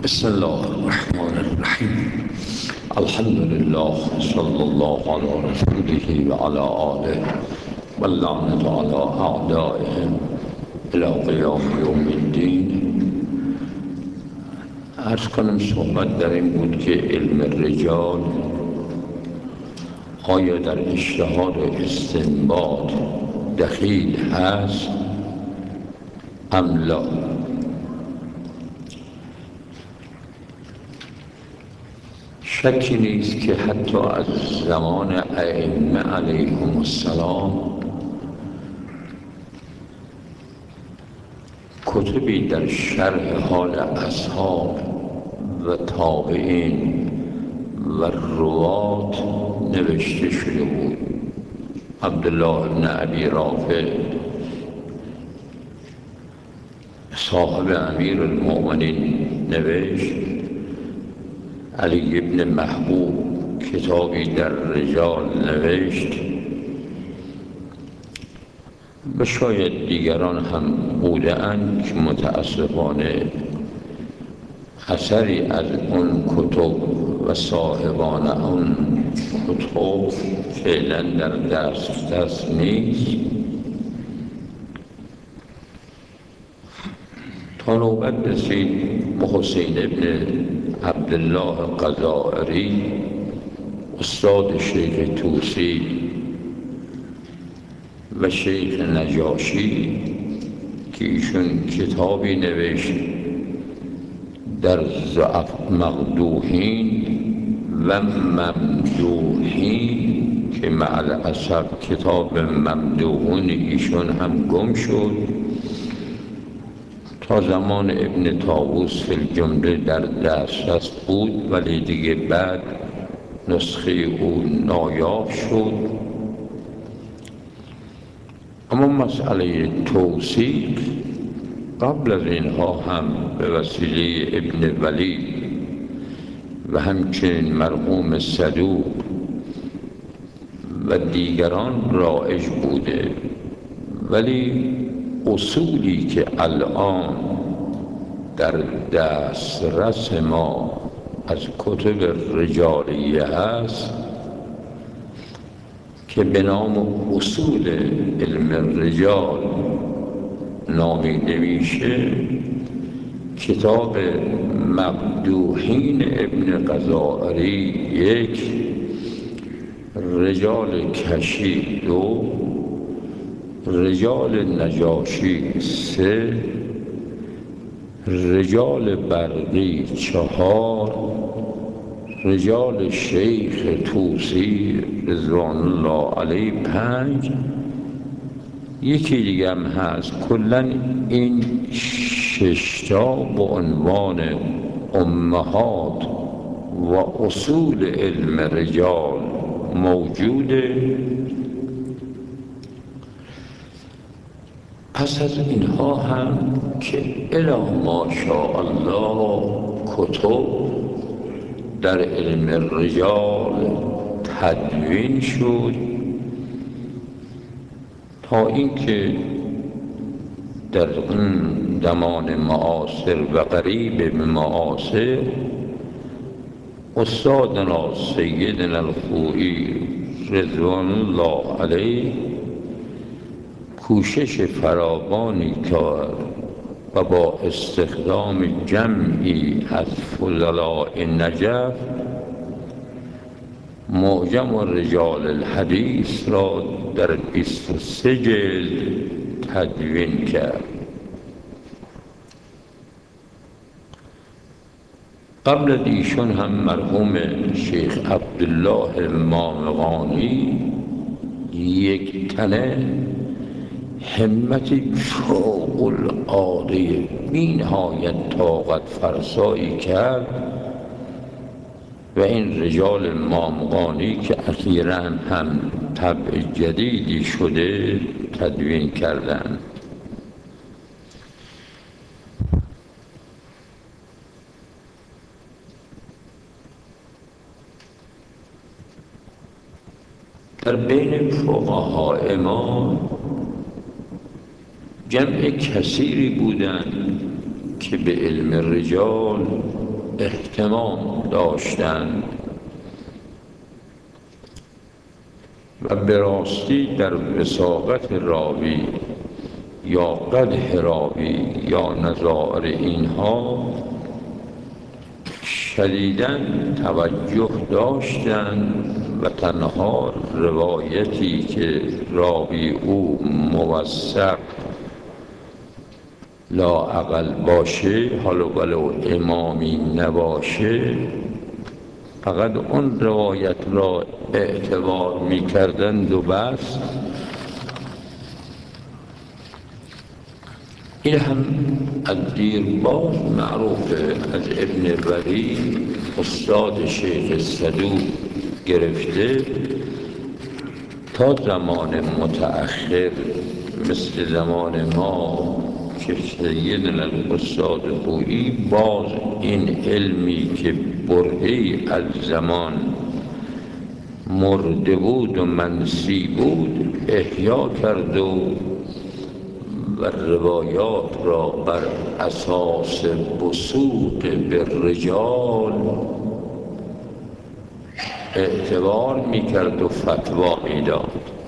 بسم الله الرحمن الرحیم. الحمد لله صلی الله علی رسوله و علی آله و اللعنة علی اعدائهم الی قیام یوم الدین. عرض کنم صحبت در این بود که علم رجال آیا در اجتهاد و استنباط دخیل هست ام لا؟ شکی نیست که حتی از زمان ائمه علیهم السلام کتبی در شرح حال اصحاب و تابعین و روات نوشته شده بود. عبدالله بن ابی رافع صاحب امیر المؤمنین نوشت، علی ابن محبوب کتابی در رجال نوشت و شاید دیگران هم بوده اند که متاسفانه اثری از اون کتب و صاحبان اون کتب فعلا در دست نیست. تا نوبت رسید حسین ابن عبدالله قضائری استاد شیخ طوسی و شیخ نجاشی که ایشون کتابی نوشت در ضعف مقدوحین و ممدوحین که مع الاسف کتاب ممدوحون ایشون هم گم شد. تا زمان ابن طاووس فی الجمله در دسترس بود ولی دیگه بعد نسخه او نایاب شد. اما مسئله توثیق قبل از اینها هم به وسیله ابن ولی و همچنین مرحوم صدوق و دیگران رایج بوده، ولی اصولی که الان در دسترس ما از کتب رجالیه هست که به نام اصول علم رجال نامیده میشه، کتاب مقدوحین ابن قضائری 1، رجال کشی 2، رجال نجاشی 3، رجال برقی 4، رجال شیخ طوسی رضوان الله علیه 5. یکی دیگه هم هست. کلاً این 6 تا به عنوان امهات و اصول علم رجال موجوده. پس از اینها هم که الی ماشاءالله کتب در علم رجال تدوین شد تا اینکه در این زمان معاصر و قریب به معاصر استادنا سیدنا الخوئی رضوان الله علیه کوشش فراوانی کرد و با استخدام جمعی از فضلاء نجف معجم رجال الحدیث را در 23 جلد تدوین کرد. قبل از ایشون هم مرحوم شیخ عبدالله مامغانی یک تنه همت فوق العاده بی نهایت طاقت فرسایی کرد و این رجال مامغانی که اخیراً هم طبع جدیدی شده تدوین کردند. در بین فقهای ما جمع کثیری بودند که به علم رجال اهتمام داشتند و به راستی در وثاقت راوی یا قدح راوی یا نظائر اینها شدیداً توجه داشتند و تنها روایتی که راوی او موثق لااقل باشه، حالا ولو امامی نباشه، فقط اون روایت را اعتبار می کردند و بس. این هم از دیرباز معروفه، از ابن ولی استاد شیخ صدوق گرفته تا زمان متأخر مثل زمان ما که سیدنا الاستاد خویی باز این علمی که برهی از زمان مرده بود و منسی بود احیا کرد و روایات را بر اساس بسوط بالرجال اعتبار میکرد و فتوا میداد.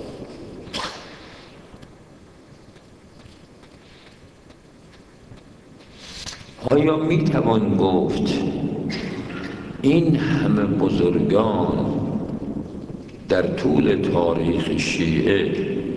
آیا میتوان گفت این همه بزرگان در طول تاریخ شیعه،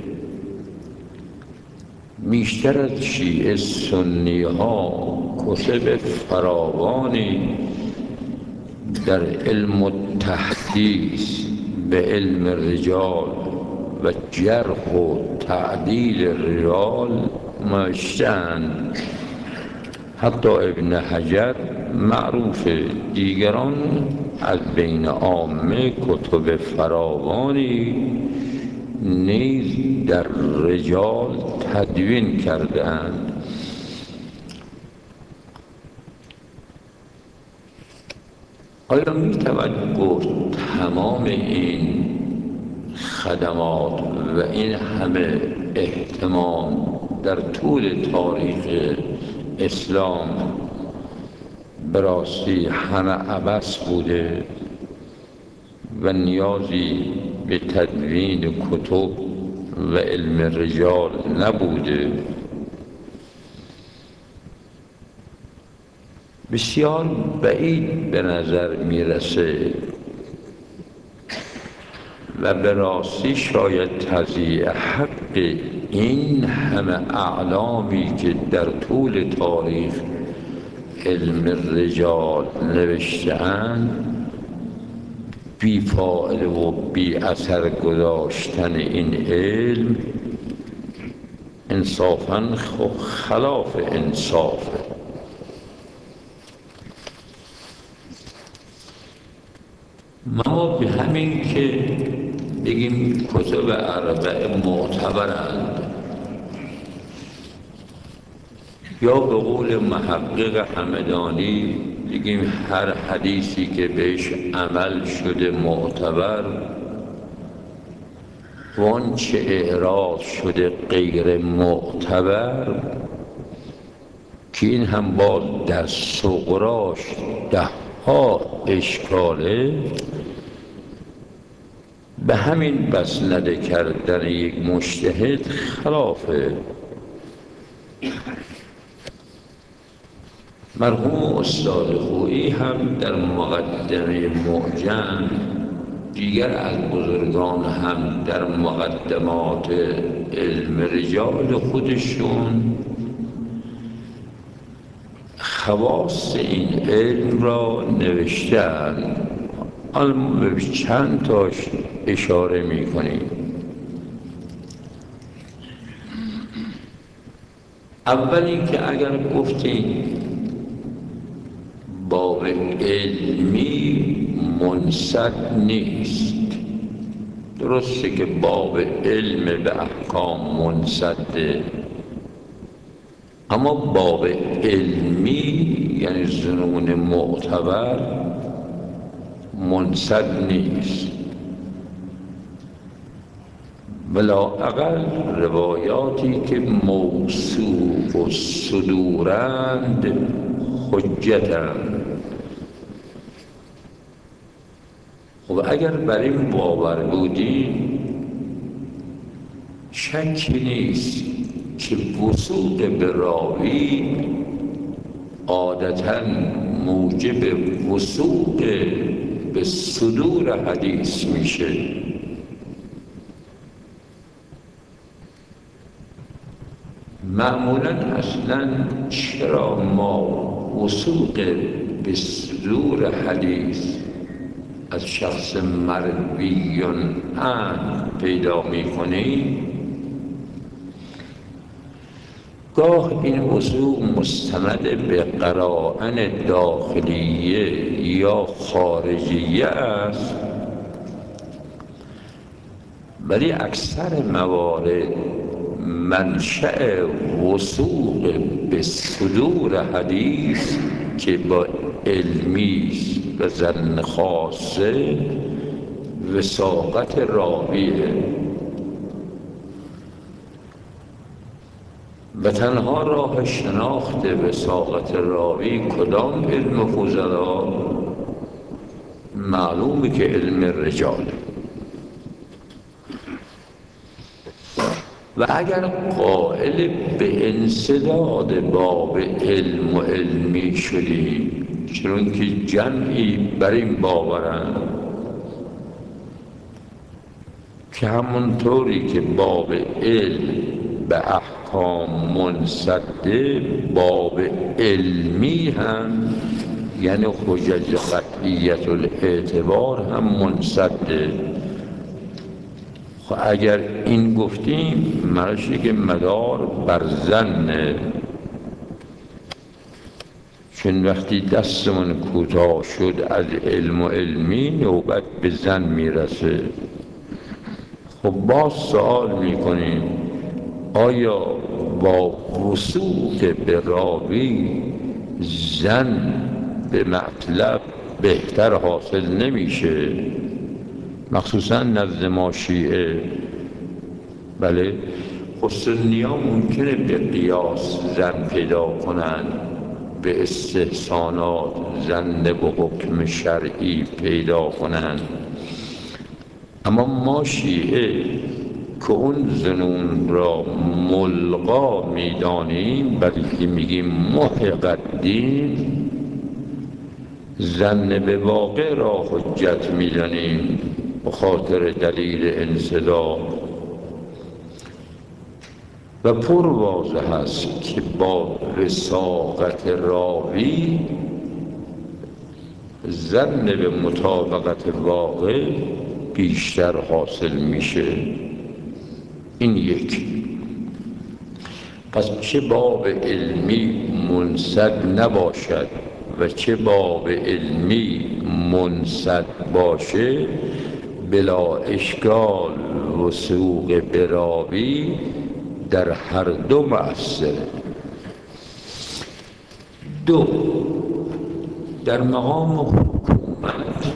بیشتر از شیعه سنی ها کتب فراوانی در علم التحدیث به علم رجال و جرح و تعدیل رجال نوشته‌اند؟ حتی ابن حجر معروف، دیگران از بین عامه کتب فراوانی نیز در رجال تدوین کرده‌اند. آیا میتوان گفت تمام این خدمات و این همه اهتمام در طول تاریخ اسلام به راستی همه عبث بوده و نیازی به تدوین کتب و علم رجال نبوده؟ بسیار بعید به نظر میرسه و به راستی شاید تضییع حق این همه اعلامی که در طول تاریخ علم رجال نوشته‌اند بی فایده و بی اثر گذاشتن این علم انصافاً خلاف انصافه. ما به همین که بگیم کتب اربعه معتبرند یا به قول محقق همدانی بگیم هر حدیثی که بهش عمل شده معتبر و آنچه اعراض شده غیر معتبر، که این هم باز در صغراش ده ها اشکاله، به همین بسنده کردن یک مجتهد خلافه. مرحوم استاد خویی هم در مقدمه معجم، دیگر از بزرگان هم در مقدمات علم رجال خودشون خواص این علم را نوشتند. الان به چند تاش اشاره می‌کنیم. اول اینکه اگر گفتیم باب علمی منصد نیست، درسته که باب علم به احکام منصده، اما باب علمی یعنی ظنون معتبر منصد نیست. بلااقل روایاتی که موثوق و صدورند حجتند خب اگر بر این باور بودیم شکی نیست که وثوق به راوی عادتاً موجب وثوق به صدور حدیث میشه. معمولاً اصلاً چرا ما وثوق به صدور حدیث از شخص مرویون عنه پیدا میکنیم؟ گاه این وثوق مستند به قرائن داخلیه یا خارجیه است، ولی اکثر موارد منشأ وثوق به صدور حدیث که با علمی و ظن خاصه وثاقت راویه و تنها راه شناخت وثاقت راوی کدام علم فضلا؟ معلومه که علم رجال. و اگر قائل به انسداد باب علم و علمی شدیم، چون که جمعی بر این باورند که همونطوری که باب علم به احکام منصده، باب علمی هم یعنی حجج قطعیت الاعتبار هم منصده. خب اگر این گفتیم مرشه که مدار بر ظنه، چون وقتی دستمون کوتاه شد از علم و علمی نوبت به ظن میرسه. خب باز سوال میکنیم آیا با وثوق به راوی ظن به مطلب بهتر حاصل نمیشه؟ مخصوصا نزد ما شیعه. بله، خب سنی‌ها ممکنه به قیاس ظن پیدا کنن، به استحسانات ظن به حکم شرعی پیدا کنن، اما ما شیعه که اون ظنون را ملغا میدانیم بلکه میگیم محق الدین، ظن به واقع را حجت میدانیم به خاطر دلیل انسداد. و پر واضح است که با وثاقت راوی ظن به مطابقت واقع بیشتر حاصل میشه. این یک. پس چه باب علمی منصد نباشد و چه باب علمی منصد باشه، بلا اشکال وثوق به راوی در هر دو مؤثره. دو، در مقام حکومت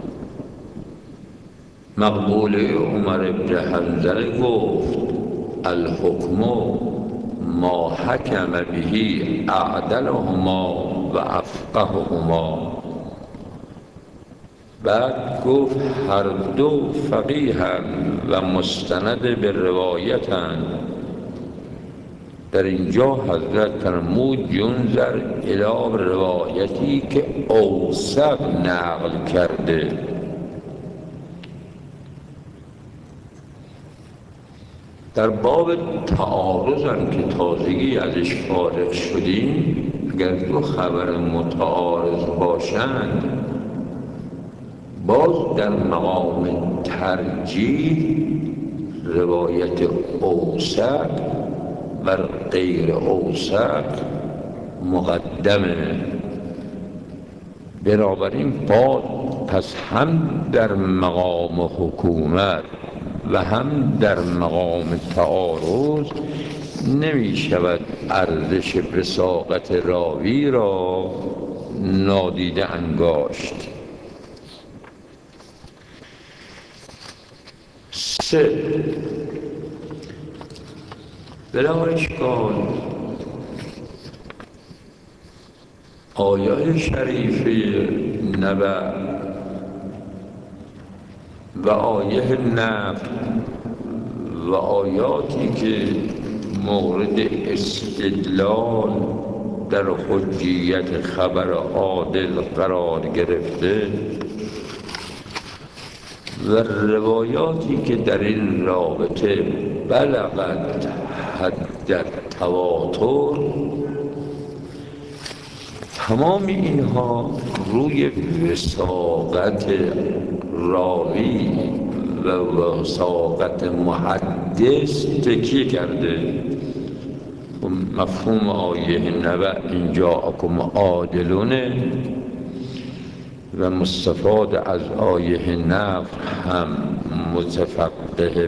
مقبوله عمر بن حنظله گفت الحکم ما حکم به اعدلهما و افقههما. بعد گفت هر دو فقیه‌اند و مستند به روایتند. در اینجا حضرت فرمود ینظر الی روایتی که اوثق نقل کرده. در باب تعارض هم که تازگی ازش فارغ شدیم، اگر دو خبر متعارض باشند باز در مقام ترجیح روایت اوثق بر غیر اوثق مقدمه. بنابراین پس هم در مقام حکومت و هم در مقام تعارض نمی شود ارزش وثاقت راوی را نادیده انگاشت. سه، بلا اشکال آیات شریفه نبع و آیه نفی و آیاتی که مورد استدلال در حجیت خبر عادل قرار گرفته و روایاتی که در این رابطه بلغت حد تواتر، تمام اینها روی وثاقت راوی و وثاقت محدث تکیه کرده. مفهوم آیه نبأ اینجا اکم عادلونه و مستفاد از آیه نفی هم متفقه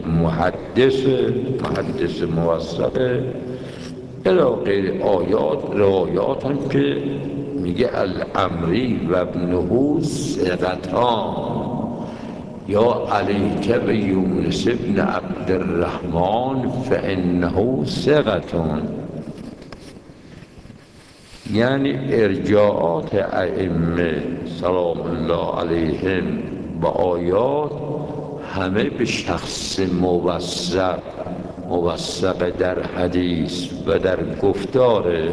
محدث موثقه الی غیر آیات. روایات هم که میگه الامری و ابنه ثقتان یا علیک به یونس ابن عبدالرحمن فانه ثقتان، یعنی ارجاعات ائمه سلام الله علیهم با آیات همه به شخص موثق در حدیث و در گفتاره.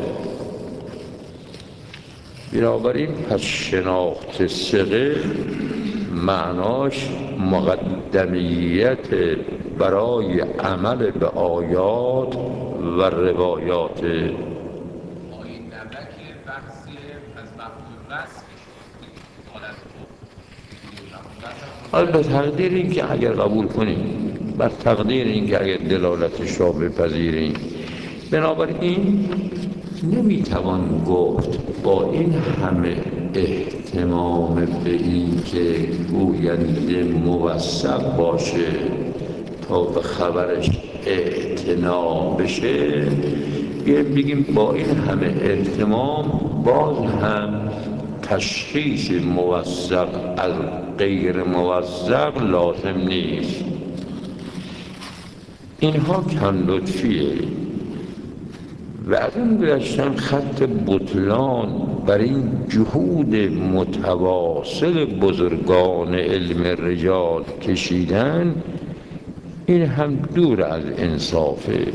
بنابراین پس شناخت ثقه معناش مقدمیت برای عمل به آیات و روایات. حالا به تقدیر این که اگر قبول کنیم، بر تقدیر این که اگر دلالتش را بپذیریم، بنابراین نمیتوان گفت با این همه اهتمام به این که گوینده موثق باشه تا به خبرش اعتنا بشه، بگیم با این همه اهتمام باز هم تشخیص موثق از غیر موثق لازم نیست. اینها کم لطفیه و از اون گذشتن خط بطلان بر این جهود متواصل بزرگان علم رجال کشیدن، این هم دور از انصافه.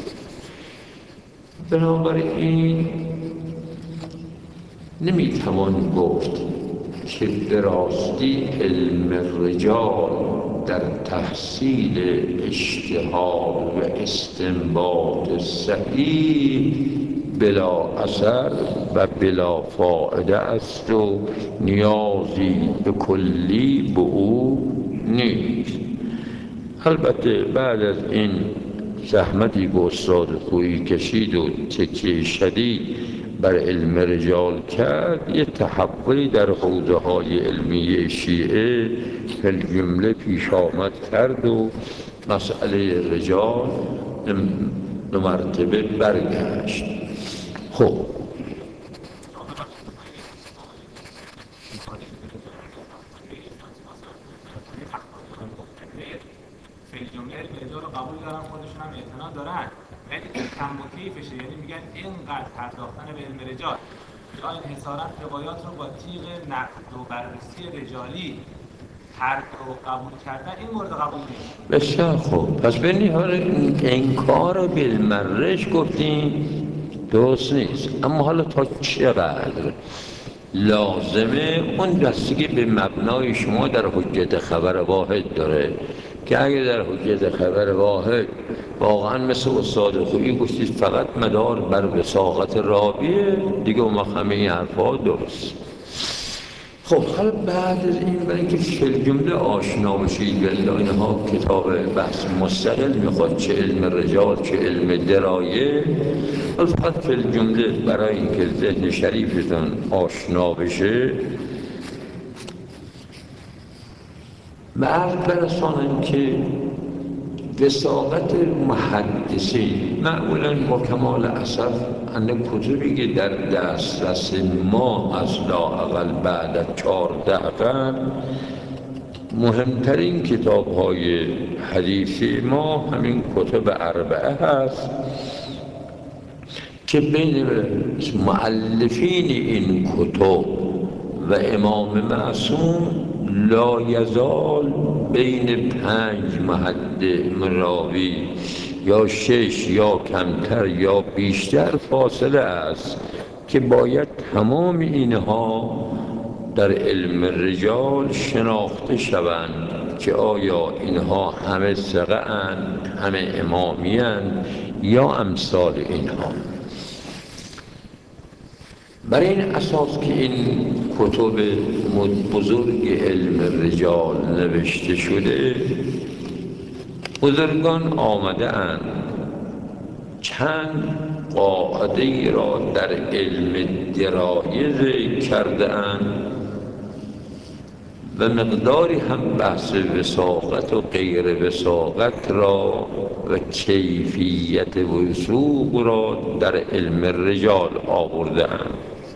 بنابراین نمیتوان گفت که به راستی علم رجال در تحصیل اجتهاد و استنباط صحیح بلا اثر و بلا فایده است و نیازی به کلی به او نیست. البته بعد از این زحمتی که استاد خویی کشید و تکیه شدید بر علم رجال کرد، یه تحولی در حوزه های علمی شیعه فی الجمله پیش آمد کرد و مسئله رجال دو مرتبه برگشت. خب فی الجمله رجال رو قبول دارن، خودشون هم اعتنا دارن، ولی کم و کیفشه، یعنی میگن اینقدر پرداختن به علم رجال یا انحصارا روایات رو با تیغ نقد و بررسی رجالی ترک و قبول کردن، این مورد قبول نیست. بسیار خوب. پس به نهار انکار بالمرش گفتیم درست نیست، اما حالا تا چقدر لازمه اون دستی به مبنای شما در حجت خبر واحد داره که اگه در حجت خبر واحد واقعا مثل استاد خویی گفتید فقط مدار بر وثاقت راویه، دیگه اون همه این حرفا درست. خب حالا بعد از این برای اینکه فی الجمله آشنا بشید، و اینها کتاب بحث مستقل میخواد، چه علم رجال چه علم درایه، فقط فی الجمله برای اینکه ذهن شریفتون آشنا بشه و عرض برسانم که وثاقت محدثین معمولا با کمال اسف ان کتبی که در دسترس ما از لااقل بعد از 14 قرن مهمترین کتاب‌های حدیثی ما همین کتب اربعه هست که بین مؤلفین این کتب و امام معصوم لا یزال بین 5 محد راوی یا 6 یا کمتر یا بیشتر فاصله است که باید تمام اینها در علم رجال شناخته شوند که آیا اینها همه ثقه اند، همه امامی اند یا امثال اینها. برای این اساس که این کتب بزرگ علم رجال نوشته شده، بزرگان آمده اند چند قاعده ای را در علم درایه ذکر کرده اند و مقداری هم بحث وثاقت و غیر وثاقت را و کیفیت وثوق را در علم رجال آورده اند.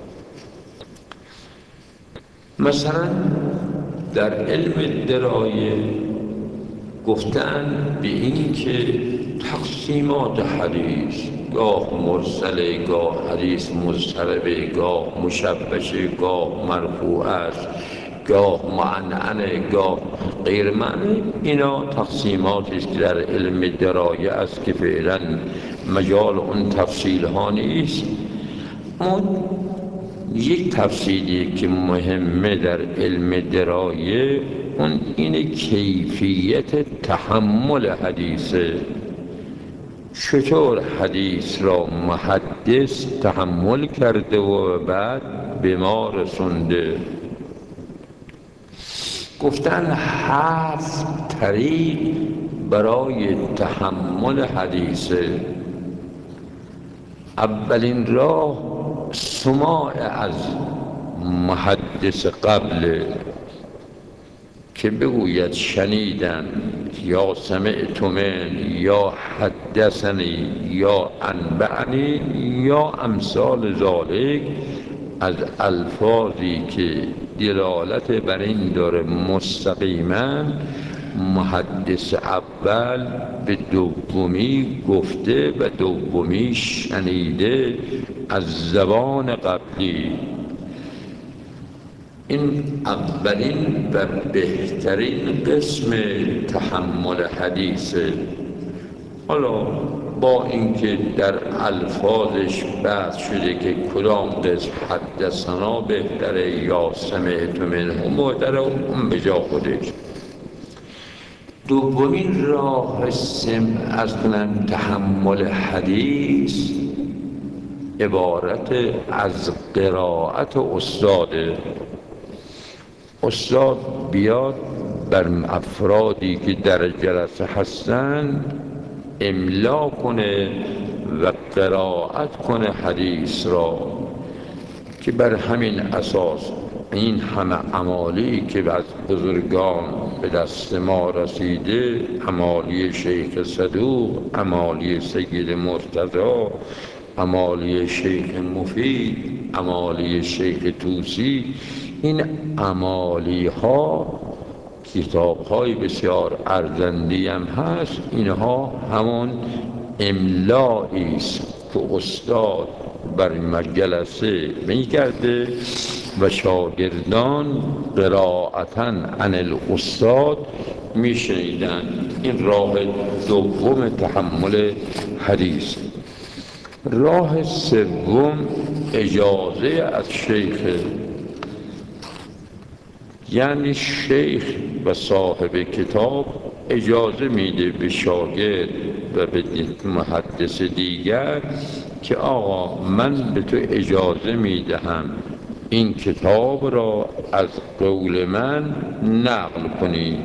مثلا در علم درایه گفتن به این که تقسیمات حدیث گاه مرسله، گاه حدیث مضطربه، گاه مشبشه، گاه مرفوع است، گاه معنعنه، گاه غیر معنی، اینا تقسیماتی است که در علم درایه است که فعلا مجال اون تفصیل ها نیست. اون یک تفصیلی که مهمه در علم درایه اون اینه کیفیت تحمل حدیثه. چطور حدیث را محدث تحمل کرده و بعد به ما رسونده. گفتن 7 طریق برای تحمل حدیثه. اولین راه سماع از محدث قبل که بگوید شنیدن یا سمعت من یا حدثنی یا انبعنی یا امثال ذالک، از الفاظی که دلالت بر این داره مستقیما محدث اول به دومی گفته و دومی شنیده از زبان قبلی. این اولین و بهترین قسم تحمل حدیثه. حالا با اینکه در الفاظش بحث شده که کدام قسم حدثنا بهتره یا سمعت منه بهتره، اون به جا خودش. دومین راه از تحمل حدیث عبارت از قرائت استاده. استاد بیاد بر افرادی که در جلسه هستن املا کنه و قرائت کنه حدیث را، که بر همین اساس این همه عمالی که از بزرگان به دست ما رسیده، عمالی شیخ صدوق، عمالی سید مرتضی، عمالی شیخ مفید، عمالی شیخ طوسی، این عمالی ها کتاب های بسیار ارزندی هم هست. اینها همون املایی است که استاد بر جلسه می کرده و شاگردان قرائتاً عن الاستاد می شنیدن. این راه دوم تحمل حدیث. راه سوم اجازه از شیخ، یعنی شیخ و صاحب کتاب اجازه میده به شاگرد و به محدث دیگر که آقا من به تو اجازه میدهم این کتاب را از قول من نقل کنی.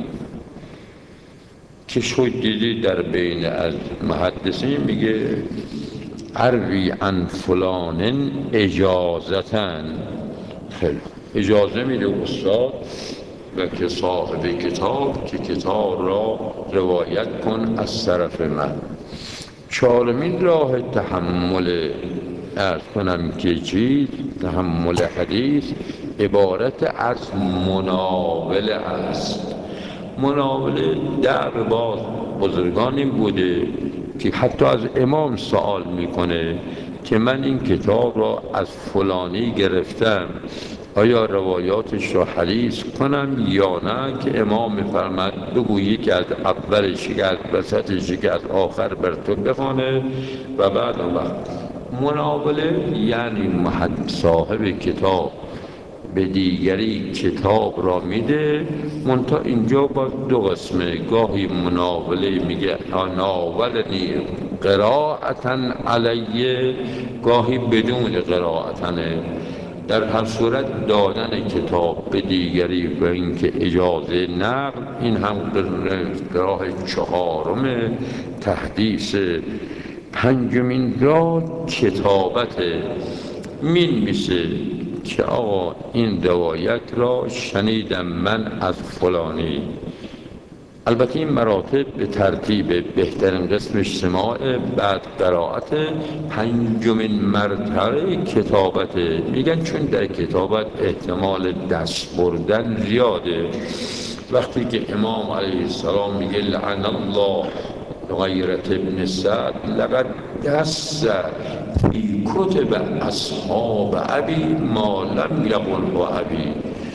که شد دیدی در بین از محدثین میگه اروی عن فلان اجازتن، خیلی اجازه میده استاد و که صاحب کتاب که کتاب را روایت کن از طرف من. چهارمین راه تحمل ارز کنم که چیز تحمل حدیث عبارت از مناوله است. مناوله در باز بزرگانی بوده که حتی از امام سوال میکنه که من این کتاب را از فلانی گرفتم، آیا روایاتش را حدیث کنم یا نه؟ که امام می‌فرماید بگو یکی از اولش، یکی از وسطش، یکی از آخر بر تو بخوانه و بعد اون وقت. مناوله یعنی صاحب کتاب به دیگری کتاب را میده، منتها اینجا با دو قسمه. گاهی مناوله میگه ناولنی قراءتن علیه، گاهی بدون قراءتنه. در هر صورت دادن کتاب به دیگری و اینکه اجازه نقل، این هم راه چهارم تحدیث. پنجمین راه کتابت، می‌نویسه که آقا این روایت را شنیدم من از فلانی. البته این مراتب به ترتیب، بهترین قسمش سماع، بعد قرائت، پنجمین مرتبه کتابت. میگن چون در کتابت احتمال دست بردن زیاده. وقتی که امام علیه السلام میگه لعن الله غیرت ابن سعد لقد دست فی کتب اصحاب ابی ما لم یقله ابی.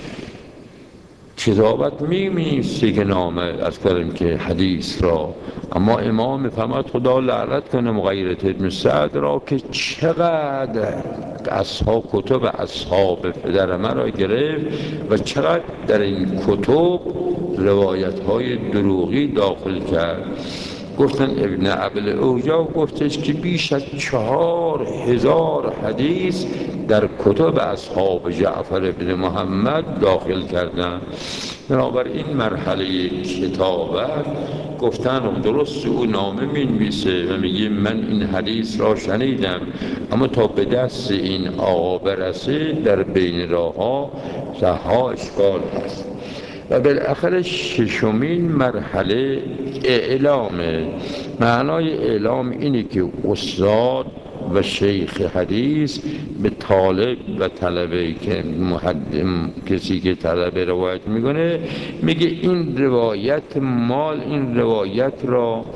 کتابت می‌نویسه که نامه از کردیم که حدیث را، اما امام می‌فرماید خدا لعنت کنه مغیرت ابن سعد را که چقدر کتب اصحاب پدر من را گرفت و چقدر در این کتب روایت‌های دروغی داخل کرد. گفتن ابن ابل اوجا گفتش که بیش از 4000 حدیث در کتب اصحاب جعفر ابن محمد داخل کردن. بنابراین مرحله کتابت گفتن درست او نامه می‌نویسه و میگه من این حدیث را شنیدم، اما تا به دست این آقا برسه در بین راه‌ها ها اشکال هست. و بالاخره ششمین مرحله اعلامه. معنای اعلام اینه که استاد و شیخ حدیث به طالب و طلبه که کسی که طلبه روایت میکنه میگه این روایت مال این روایت را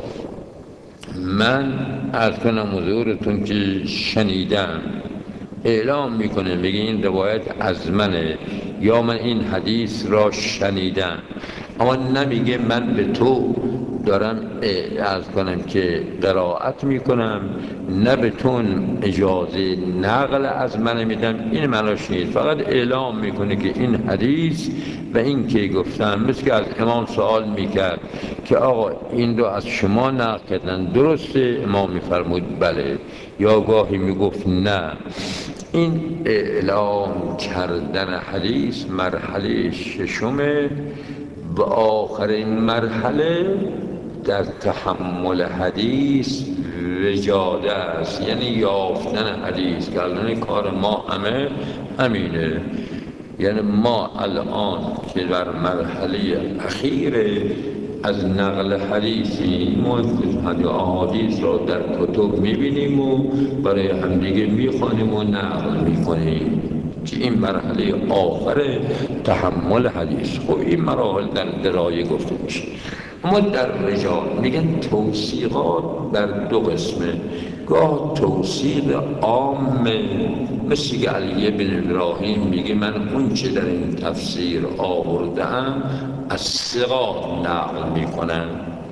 من عرض کنم حضورتون که شنیدم. اعلام میکنه میگه این روایت از منه یا من این حدیث را شنیدم، اما نمیگه من به تو دارم عرض کنم که قرائت میکنم، نه به تو اجازه نقل از من میدم. این معناش نیست، فقط اعلام میکنه که این حدیث و این که گفتم. مثل که از امام سوال میکرد که آقا این رو از شما نقل کردن درسته؟ امام میفرمود بله، یا گاهی میگفت نه. این اعلام کردن حدیث مرحله ششمه. و آخرین مرحله در تحمل حدیث وجاده است، یعنی یافتن حدیث، که الان کار ما همه همینه. یعنی ما الان که در مرحله اخیر از نقل حدیثی، ما احادیث را در کتب میبینیم و برای همدیگه میخوانیم و نقل میکنیم، که این مرحله آخر تحمل حدیث. خب این مراحل در درایه گفته میشه. اما در رجال میگن توثیقات در دو قسمه. گاه توثیق عام، مثل که علی بن ابراهیم میگه من اون چه در این تفسیر آوردم از ثقات نقل میکنم.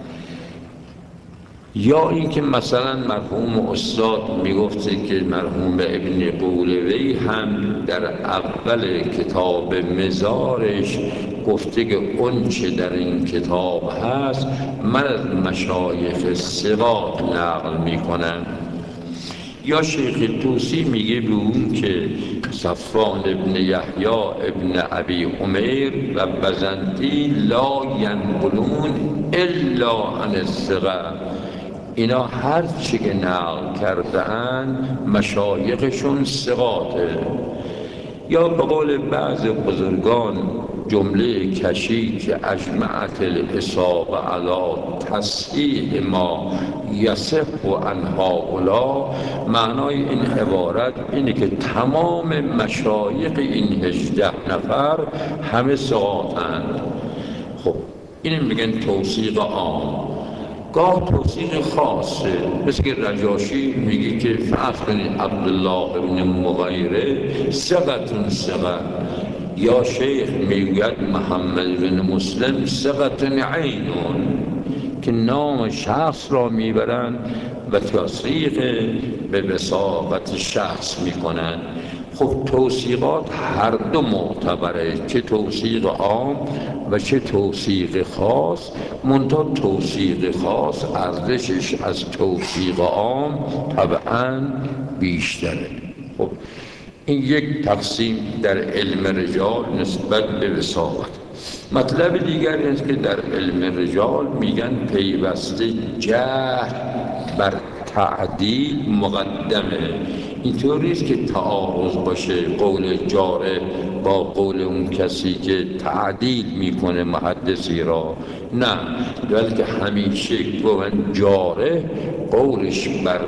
یا اینکه مثلا مرحوم استاد میگفته که مرحوم ابن قولوی هم در اول کتاب مزارش گفته که اون چه در این کتاب هست من از مشایخ ثقات نقل میکنم. یا شیخ طوسی میگه به اون که صفوان ابن یحیی ابن ابی عمیر و بزنطی لا ینقلون الا عن الثقه، اینا هر چی که نقل کردن مشایخشون ثقاته. یا به قول بعض بزرگان جمله کشی که اجمعت الاصابه علی تصحیح ما یصح عن هؤلاء، معنای این عبارت اینه که تمام مشایخ این 18 نفر همه ثقاتند. خب این میگن توثیق عام. گاه توصیق خاصه، مثل که رجاشی میگه که فرض کنید عبدالله ابن مغیره ثقة ثقة، یا شیخ میگوید محمد بن مسلم ثقة عینون، که نام شخص را میبرند و تصدیق به وثاقت شخص میکنند. خب توصیقات هر دو معتبره، چه توصیق عام و چه توصیق خاص، منتها توصیق خاص ارزشش از توصیق عام طبعاً بیشتره. خب این یک تقسیم در علم رجال نسبت به وثاقت. مطلب دیگری است که در علم رجال میگن پیوسته جهل بر تعدیل مقدمه. اینطوری است که تعارض باشه قول جاره با قول اون کسی که تعدیل میکنه محدثی را، نه، بلکه همیشه گوهن جاره قولش بر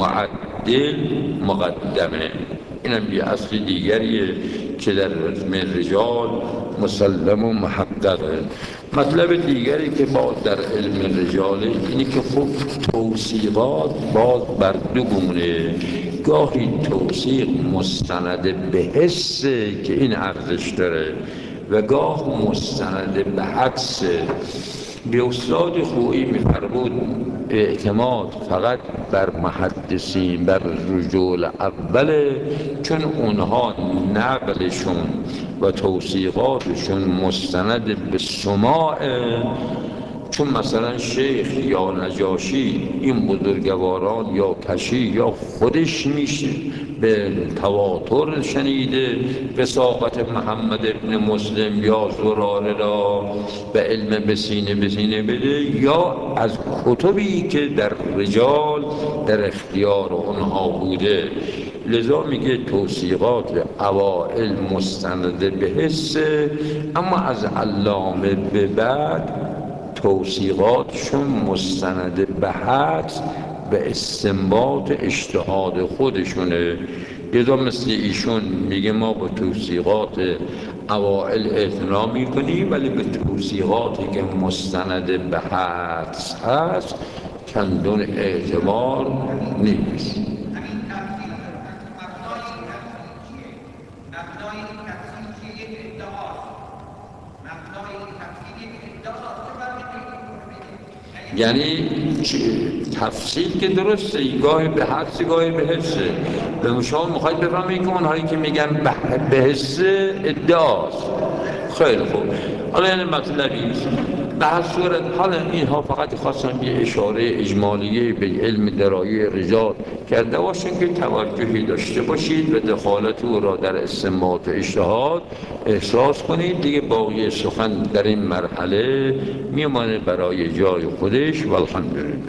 معدل مقدمه. اینم یه اصل دیگریه که در علم رجال مسلم و محققه. مطلب دیگری که باز در علم رجاله اینی که خب توصیقات باز بر دو گونه، گاهی توصیق مستند به حسه که این ارزش داره و گاه مستند به حدسه. به استاد خویی می‌فرمود اعتماد فقط بر محدثین، بر رجال اوله، چون اونها نقلشون و توصیقاتشون مستند به سماعه. چون مثلا شیخ یا نجاشی این بزرگواران یا کشی یا خودش میشه به تواتر شنیده وثاقت محمد ابن مسلم یا زراره را به علم بسینه بده، یا از کتبی که در رجال در اختیار اونها بوده. لذا میگه توصیقات اوائل مستند به حسه، اما از علامه به بعد توصیقاتشون مستند به حدس به استنباط اجتهاد خودشونه. لذا مثل ایشون میگه ما با توصیقات اوائل اعتنا میکنیم، ولی به توصیقاتی که مستند به حدس هست چندون اعتبار نیست. یعنی تفصیل که درسته، گاهی به حدس گاهی به حسه. به شما میخواید بفهمید که اونهایی که میگن به حسه ادعاست. خیلی خوب، حالا یعنی مطلبی است. به هر صورت حالا اینها فقط خواستم یه اشاره اجمالیه به علم درایه رجال کرده باشین که توجهی داشته باشید و دخالت او را در استنباط اجتهاد احساس کنید. دیگه باقی سخن در این مرحله میمانه برای جای خودش. والحمدلله.